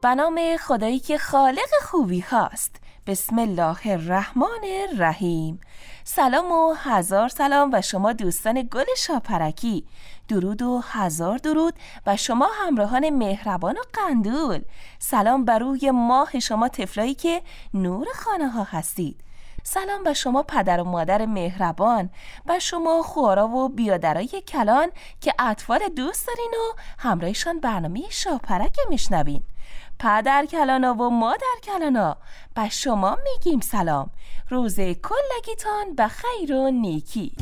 به نام خدایی که خالق خوبی هاست. بسم الله الرحمن الرحیم. سلام و هزار سلام و شما دوستان گل شاپرکی. درود و هزار درود و شما همراهان مهربان و قندول. سلام بر روی ماه شما طفلایی که نور خانه ها هستید. سلام به شما پدر و مادر مهربان، به شما خوارا و بیادرای کلان که اطفال دوست دارین و همراهشان برنامه شاپرک میشنوین. پدر کلانا و مادر کلانا، به شما میگیم سلام. روز کلگیتان به خیر و نیکی.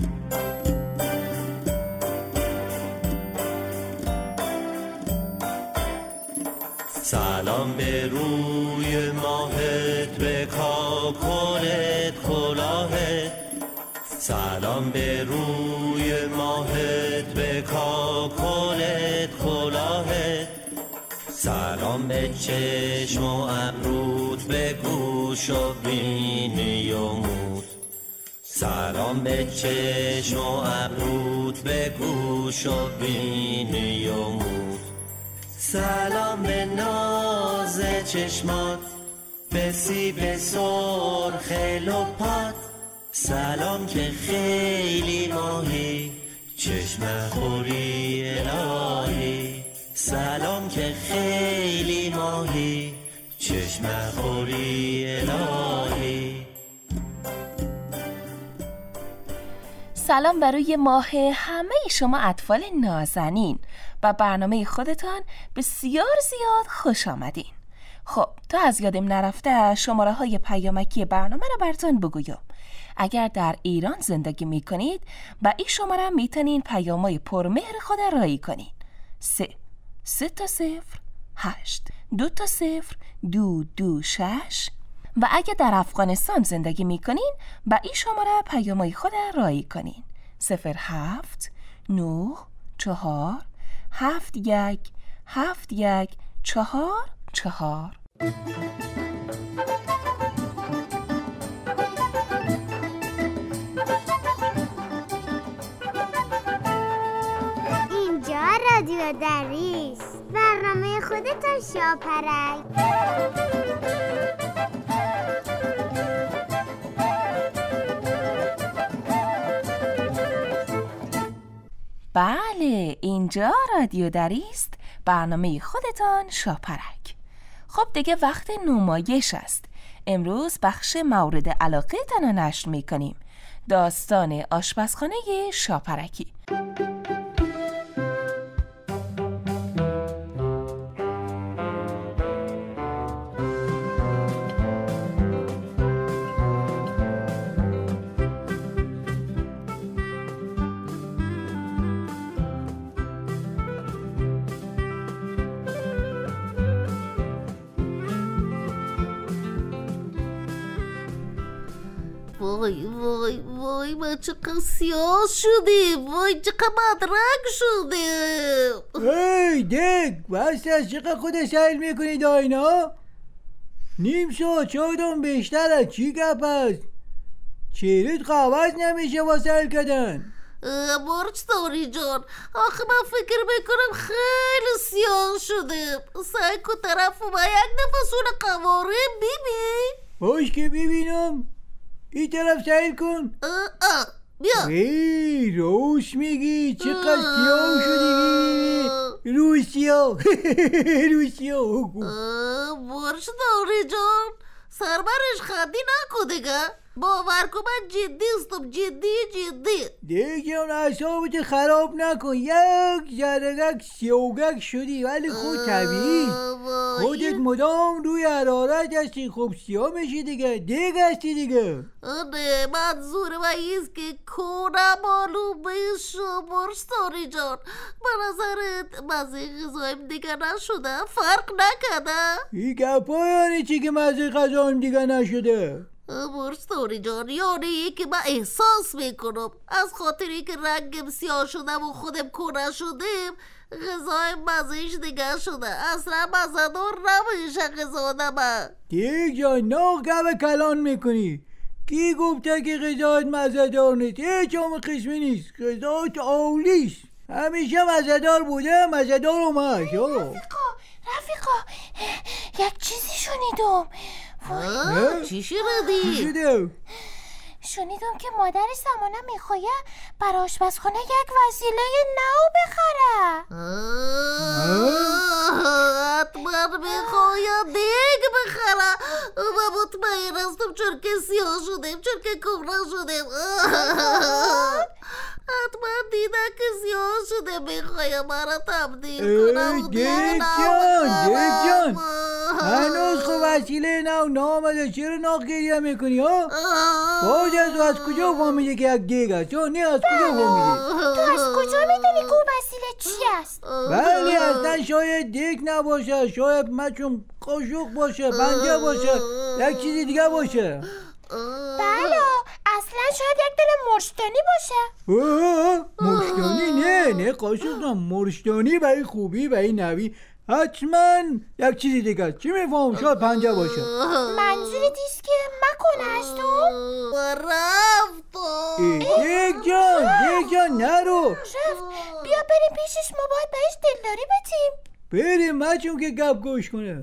سلام به روی ماهت، به کاکلت کلاهت. سلام به روی ماهت، به کاکلت کلاهت. سلام به چشم و ابروت، به گوش و بینی و موت. سلام به چشم و ابروت، به گوش و بینی و موت. سلام به ناز چشمات، به سیب سرخ لپات. سلام که خیلی ماهی، چشم خوری الهی. سلام که خیلی ماهی، چشم خوری الهی. سلام برای ماه همه شما اطفال نازنین و برنامه خودتان بسیار زیاد خوش آمدین. خب تا از یادم نرفته شماره های پیامکی برنامه را براتون بگویم. اگر در ایران زندگی می کنید با این شماره میتونین پیامای پرمهر خود رایی کنین. 3-8-2-0-2-2-6 و اگه در افغانستان زندگی می کنین با این شماره پیامای خود رایی کنین. 0-7-9-4-7-1-7-1-4-4. اینجا رادیو دریس، برنامه خودتان شاپرک. بله، اینجا رادیو دریست، برنامه خودتان شاپرک. خب دیگه وقت نمایش است. امروز بخش مورد علاقه تان نشر میکنیم، داستان آشپزخانه شاپرکی. وای وای وای ما چقدر سیاه شدیم، وای چقدر رنگ شدیم. هی دک بس از چقدر خود سیل میکنید آینا؟ نیم شد چادم بیشتر از چی گپ است؟ چهرت قوض نمیشه با سیل کردن. مرچ داری جان، آخه من فکر میکنم خیلی سیاه شدیم. سعی کن طرف و یک نفس اون قواره ببین. باش که ببینم. این طرف سیل کن. بیا. ای روش میگی چقدر سیاه شدی. روسیا مرچ داری جان، سربرش خندی نکن دیگه. باور کن من جدی استم، جدی دیگه اون اعصابت خراب نکن. یک ذره‌ک سیاهک شدی ولی خود طبیعی. خودت مدام روی حرارت هستی، خب سیاه میشی دیگه هستی دیگه. نه منظور من ایست که کونه معلوم بشو. مرچ داری جان، به نظرت مزه غذایم دیگه نشده؟ فرق نکرده؟ این گپا یعنی چی که مزه غذایم دیگه نشده؟ مرچ داری جان، یعنی که من احساس میکنم از خاطری که رنگم سیاه شدم و خودم کونه شدم غذای مزهش دیگه شده. اصلا مزه‌دار نمیشه غذا نمه. دیگه جان نه گپ کلان میکنی. کی گفته که غذات مزه‌دار نیست؟ هیچ قسمی نیست. غذات عالیست، همیشه مزه‌دار بوده، مزه‌دار هم هست. رفیقا یک چیزی شنیدم. چی شنیدی؟ شنیدم که مادر سمانه میخواه بر آشپزخانه یک وسیله نو بخره. حتما میخواه دیگ بخره و مطمئن هستم چون که سیاه شدیم، چون که کهنه شدیم. حتما دیده که سیاه شده میخواه مرا تبدیل کنم. دیگ جان هنوز خب وسیله نو نامده، چرا ناخ گریه میکنی ها؟ باید از کجا فهمیده که یک دیگ هست؟ نه از کجا فهمیده؟ تو از کجا میدونی که وسیله چی است؟ بله اصلا شاید دیگ نباشه، شاید مچون قاشق باشه، پنجه باشه، یک چیزی دیگه باشه. بله اصلا شاید یک دل مرشتانی باشه. مرشتانی؟ نه قاشق نه، مرشتانی برای خوبی برای نوی حتما یک چیزی دیگه است. چی میفهم؟ شاید پنجه باشه. منظوری دیست که مکنه از تو؟ رفتو دیگ جان نرو. رفت بیا بریم پیشش، ما باید بهش دلداری بدیم. بریم مچون که گپ گوش کنه.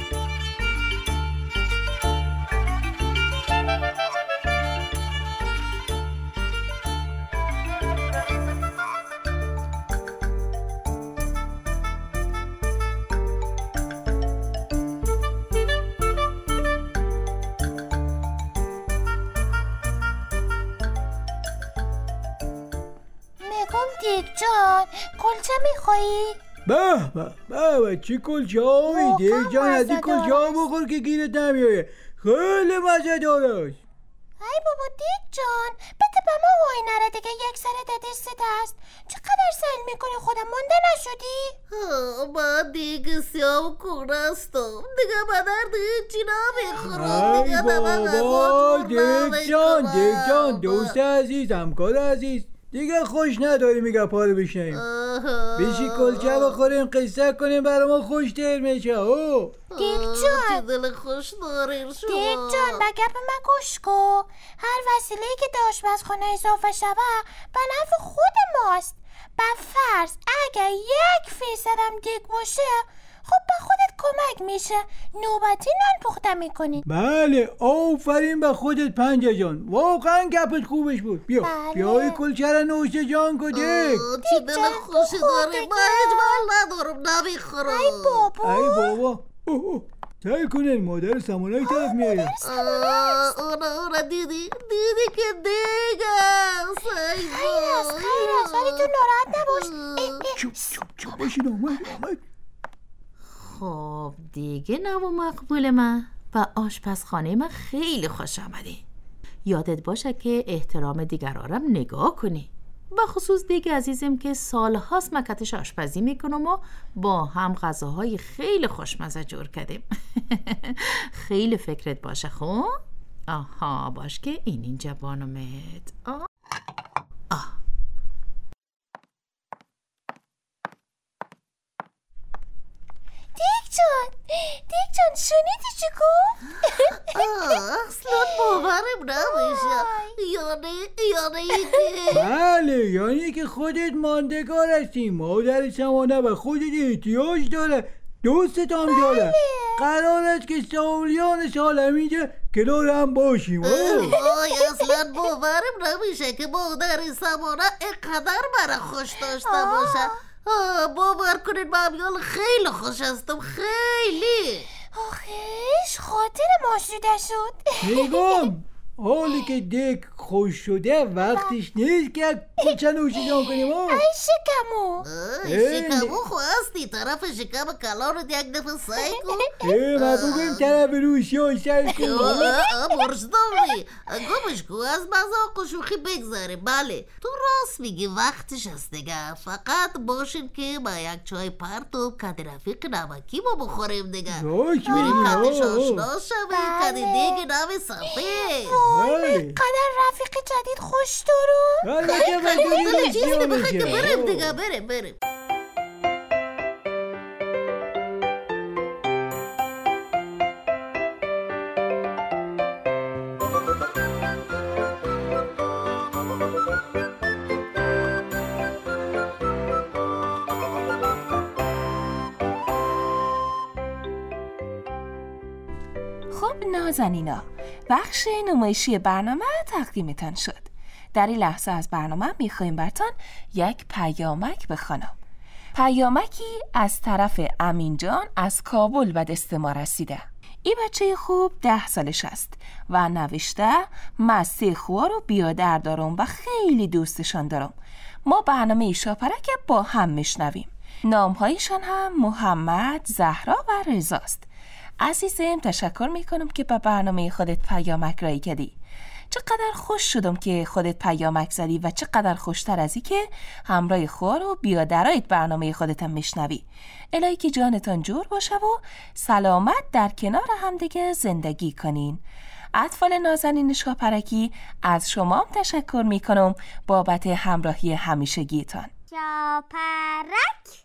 دیگ جان کلچه میخوایی؟ به چی کلچه هایی دیگ جان؟ از این کلچه ها بخور که گیرت نمیایه، خیلی مزه داره. ای بابا دیگ جان بده به ما وای نره دیگه، یک سر دستت است. چقدر سل میکنی خودم مانده نشدی؟ من دیگه سیاه و کهنه هستم دیگه، من درد هیچی نمیخورم دیگه. بابا دیگ جان دوست عزیز، همکار عزیز، دیگه خوش نداری میگه پارو بشنیم. بیشی کلچه بخوریم قصه کنیم برای ما خوش دیر میشه. دیگ جان دل خوش داریم شما. دیگ جان به گپ من گوش کن. هر وسیله‌ای که به آشپزخانه اضافه شود به نفع خود ماست. به فرض اگر 1% هم دیگ باشه خب به خودت کمک میشه، نوبتی نان پخته میکنی. بله آفرین به خودت پنجه جان، واقعا گپت خوبش بود. بیا کلچه را نوشه جان کو دیگ. چی دل خوشی داری، من هیچ مال ندارم نمیخورم. ای بابا سعی کنین مادر سمانه طرف میاید. اونا دیدی که دیگ است. خیر است ولی تو ناراحت نباش. چوب باشین آمد. خب دیگه نو مقبول من و آشپزخانه من خیلی خوش آمده. یادت باشه که احترام دیگرارم نگاه کنی، و خصوص دیگه عزیزم که سالهاست مکتش آشپزی میکنم و با هم غذاهای خیلی خوشمزه جور کردیم. خیلی فکرت باشه. خب آها باش که اینجا بانمت. دیگ جان شنیدی چی گفت؟ اصلا باورم نمیشه. یعنی که خودت ماندگار هستی، مادر سمانه و خودت احتیاج داره، دوستت هم داره. قرار است که سالیان سال همینجا کنار هم باشیم. اصلا باورم نمیشه که مادر سمانه اینقدر مرا خوش داشته باشه. باور کنید من خیلی خوش هستم، خیلی. آخیش خاطر ما شده شد. میگم حالی که دیگ خوش شده وقتش نیست که کلچه نوشی جان کنیم. ای شکمو خواستی طرف شکم کلانت یک دفعه سعی کن. ما بگویم طرف روشی های سعی کن. مرشدامی گمش کن، از مذاق و شوخی بگذاره. بله تو راست میگی وقتش هست دیگه. فقط باشین که با یک چای پرت و کد رفیق نمکی ما بخوریم دیگه. بریم کدش آشنا شویم، کد دیگ نمی سفید. قدر رفیق جدید خوش دارو. بریم دیگه بریم. نازنینا، بخش نمایشی برنامه تقدیمتان شد. در این لحظه از برنامه میخوایم براتون یک پیامک بخوانم. پیامکی از طرف امین جان از کابل به دست ما رسیده. این بچه خوب 10 سالش است و نوشته من 3 خوار رو بیادر دارم و خیلی دوستشان دارم. ما برنامه شاپرک با هم میشنویم. نامهایشان هم محمد، زهرا و رضاست. عزیزم تشکر میکنم که به برنامه خودت پیامک رایی کردی. چقدر خوش شدم که خودت پیامک زدی و چقدر خوشتر از این که همراه خوار و بیادرایت برنامه خودت هم میشنوی. الهی که جانتان جور باشه و سلامت در کنار همدیگه زندگی کنین. اطفال نازنین شاپرکی از شما هم تشکر میکنم بابت همراهی همیشگیتان. شاپرک.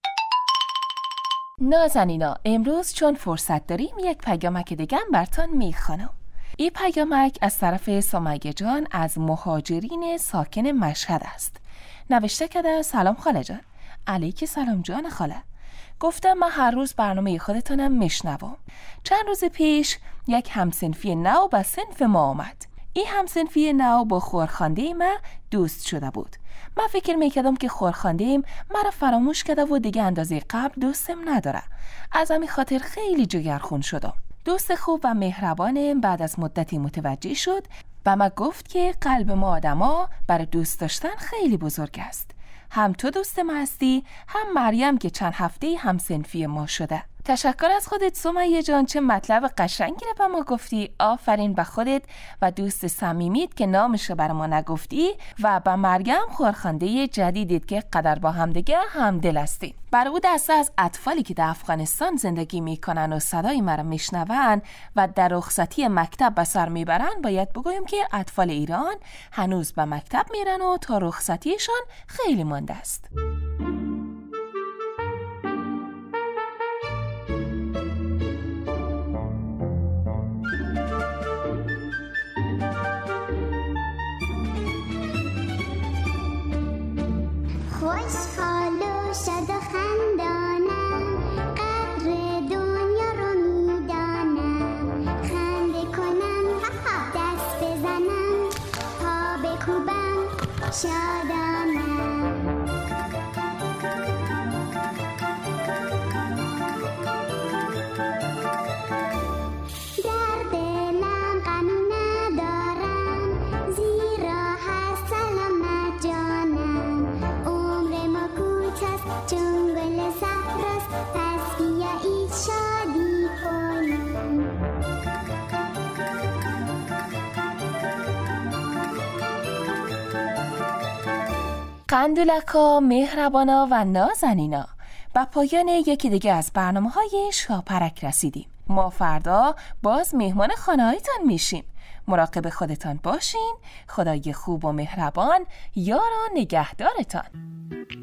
نازنینا، امروز چون فرصت داریم یک پیامک دیگه هم براتون میخوانم. این پیامک از طرف سمیه جان از مهاجرین ساکن مشهد است. نوشته کرده سلام خاله جان. علیک سلام جان خاله. گفتم من هر روز برنامه خودتانم میشنوم. چند روز پیش یک همسنفی نو به صنف ما آمد. این همسنفی نو با خورخانده ما دوست شده بود. من فکر میکردم که خورخانده‌ام مرا فراموش کرده و دیگه اندازه قبل دوستم نداره. از همین خاطر خیلی جگرخون شدم. دوست خوب و مهربانم بعد از مدتی متوجه شد و من گفت که قلب ما آدما برای دوست داشتن خیلی بزرگ است. هم تو دوست ما هستی، هم مریم که چند هفته هم صنفی ما شده. تشکر از خودت سمیه جان، چه مطلب قشنگی رو به ما گفتی. آفرین به خودت و دوست صمیمیت که نامشو بر ما نگفتی و به مریم خورخنده جدیدت که قدر با همدیگه همدل هستید. برای او دسته از اطفالی که در افغانستان زندگی میکنن و صدای مرا میشنون و در رخصتی مکتب به سر میبرن باید بگویم که اطفال ایران هنوز به مکتب میرن و تا رخصتیشان خیلی مانده است. خوشحال و شاد و خندانم، قدر دنیا رو میدانم. خنده کنم، دست بزنم، پا بکوبم، شادانم. در دلم غمی ندارم، زیرا هست سلامت جانم. عمر ما کوتاست چون گل صحراست، پس بیایید شادی کنیم. قندولکا، مهربانا و نازنینا، با پایان یکی دیگه از برنامه‌های شاپرک رسیدیم. ما فردا باز مهمان خانه‌هایتان میشیم. مراقب خودتان باشین. خدای خوب و مهربان یار و نگهدارتان.